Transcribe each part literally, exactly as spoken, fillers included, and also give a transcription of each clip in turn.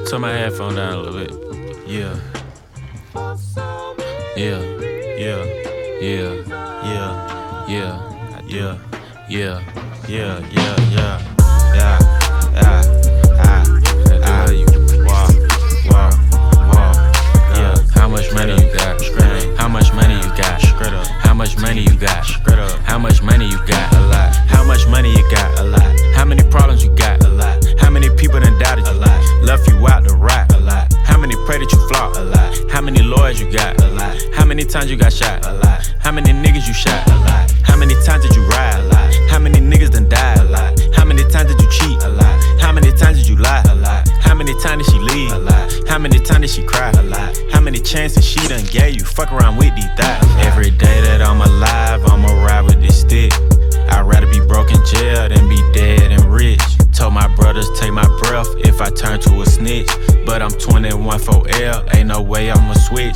Turn my headphone down a little bit. Yeah. Yeah. Yeah. Yeah. Yeah. Yeah. Yeah. Yeah. Yeah. Yeah. Yeah. Yeah. Yeah. Ah. Ah. You. Wow. Wow. Wow. Yeah. How much money you got? How much money you got? How much money you got? How much money you got? A lot. How much money you got? A lot. How many problems you got? A lot. How many people done doubted you? A lot. Left you out to rot? A lot. How many pray that you flop? A lot. How many lawyers you got? A lot. How many times you got shot? A lot. How many niggas you shot? A lot. How many times did you ride? A lot. How many niggas done died? A lot. How many times did you cheat? A lot. How many times did you lie? A lot. How many times did she leave? A lot. How many times did she cry? A lot. How many chances she done gave you? Fuck around with these thighs. Every day that I'm alive, I'ma ride with this stick. I'd rather be broke in jail than be dead and rich. Told my brothers take my breath if I turn to a snitch. But I'm twenty-one for L, ain't no way I'ma switch.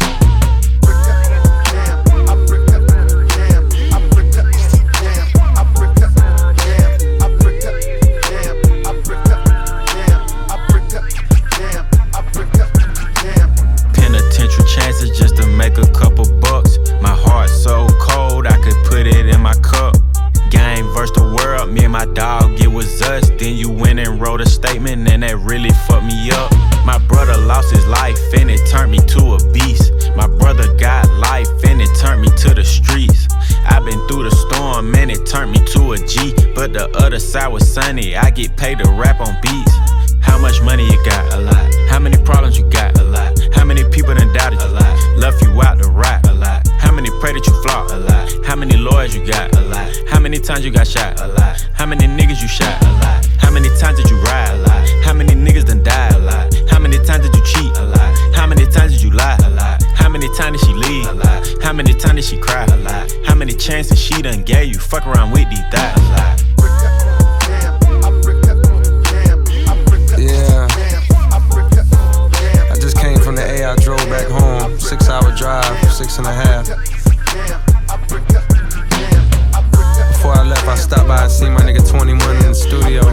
Penitentiary chances just to make a couple bucks. My heart so cold I could put it in my cup. Game versus the world, me and my dog, it was us. Then you went and wrote a statement and that really fucked me up. My brother lost his life and it turned me to a beast. My brother got life and it turned me to the streets. I've been through the storm and it turned me to a G. But the other side was sunny, I get paid to rap on beats. How much money you got? A lot. How many problems you got? A lot. How many people done doubted you? A lot. Left you out to rot? A lot. How many pray that you flop? A lot. How many lawyers you got? A lot. How many times you got shot? A lot. How many niggas you shot? A lot. How many times did you ride? A lot. How many niggas done died? A lot. How many times did you cheat? A lot. How many times did you lie? A lot. How many times did she leave? A lot. How many times did she cry? A lot. How many chances she done gave you? Fuck around with these thighs. A lot. Yeah. I just came from the A, I drove back home. Six hour drive, six and a half. Before I left, I stopped by and seen my nigga twenty-one in the studio.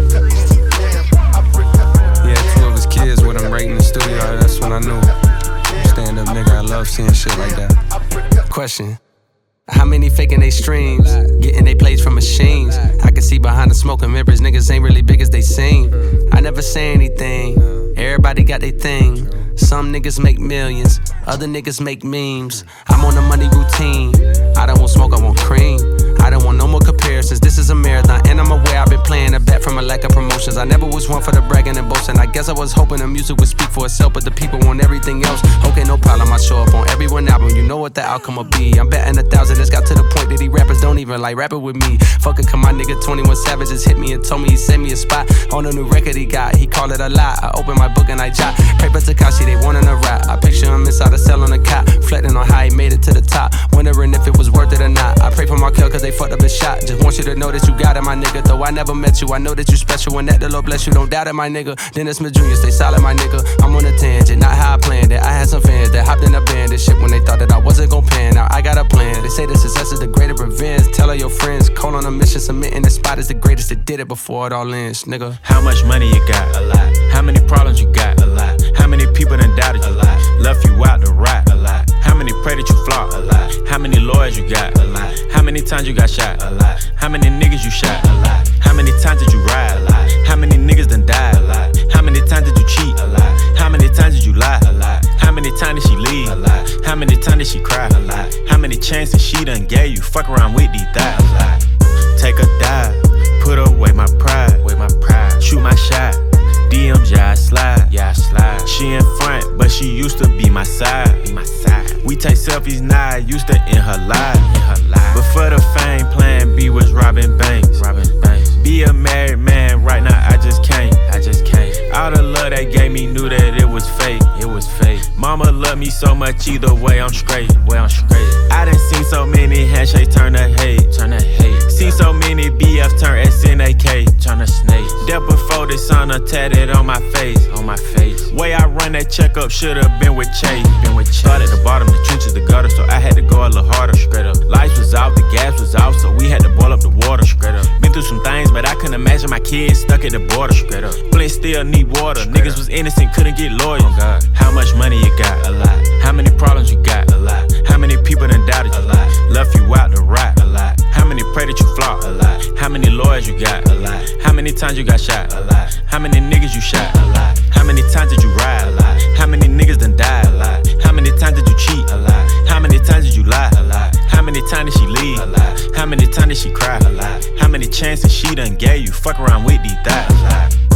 He had two of his kids with him right in the studio. That's when I knew. Stand up nigga, I love seeing shit like that. Question. How many faking they streams? Getting they plays from machines. I can see behind the smoke and mirrors, niggas ain't really big as they seem. I never say anything, everybody got their thing. Some niggas make millions, other niggas make memes. I'm on a money routine, I don't want smoke, I want cream. I don't want no more comparisons, this is a marathon. And I'm aware I've been playing a bet from a lack of promotions. I never was one for the bragging and boasting. I guess I was hoping the music would speak for itself, but the people want everything else. Okay, no problem, I show up on every one album. You know what the outcome will be. I'm betting a thousand, it's got to the point that these rappers don't even like rapping with me. Fuck it, come my nigga twenty-one Savage just hit me and told me he sent me a spot on a new record he got. He called it a lie, I opened my book and I jot. Pray for Tekashi, they wanting a rap. I picture him inside a cell on a cot, reflecting on how he made it to the top, wondering if it was worth it or not. I pray for Markel cause they fucked up his shot. Just want you to know that you got it, my nigga. Though I never met you, I know that you special and that the Lord bless you. Don't doubt it, my nigga. Dennis Smith Junior, stay solid, my nigga. I'm on a tangent, not how I planned it. I had some fans that hopped in a band and shit when they thought that I wasn't gon' pan. Now I got a plan. They say the success is the greater revenge. Tell all your friends, call on a mission, submitting the spot is the greatest that did it before it all ends, nigga. How much money you got? A lot. How many problems you got? A lot. How many people done doubted you? A lot. Left you out to rot? A lot. How many pray that you flop? A lot. How many lawyers you got? A lot. How many times you got shot? A lot. How many niggas you shot? A lot. How many times did you ride? A lot. How many niggas done died? A lot. How many times did you cheat? A lot. How many times did you lie? A lot. How many times did she leave? A lot. How many times did she cry? A lot. How many chances she done gave you? Fuck around with these thighs. A lot. Take a dive, put away my pride, away my pride. Shoot my shot, D Ms, yeah I slide, yeah I slide. She in front, but she used to be my side, be my side. We take selfies now, used to in her life, in her life. But for the fame, plan B was robbing banks, robbing banks. Be a married man, right now I just can't, I just can't. All the love they gave me knew that it was fake, it was fake. Mama loved me so much, either way I'm straight, way I'm straight. I done seen so many handshakes turn to hate, turn to hate. Seen so many B Fs turn S N A K, turn to snakes. Death before this sun tatted on my face, on my face. Way I run that checkup should've been with Chase. Been with Chase. Started at the bottom, the trenches, the gutter, so I had to go a little harder. Straight up. Lights was out, the gas was out, so we had to boil up the water. Straight up. Been through some things, but I couldn't imagine my kids stuck at the border. Straight up. Flint still need water. Straight Niggas up. Was innocent, couldn't get lawyers. Oh God. How much money you got? A lot. How many problems you got? A lot. How many people done doubted you? A lot. Left you out to rot? A lot. How many pray that you flop? A lot. How many lawyers you got? A lot. How many times you got shot? A lot. How many niggas you shot? A lot. How many times did you ride? A lot. How many niggas done died? A lot. How many times did you cheat? A lot. How many times did you lie? A lot. How many times did she leave? A lot. How many times did she cry? A lot. How many chances she done gave you? Fuck around with these thighs? A lot.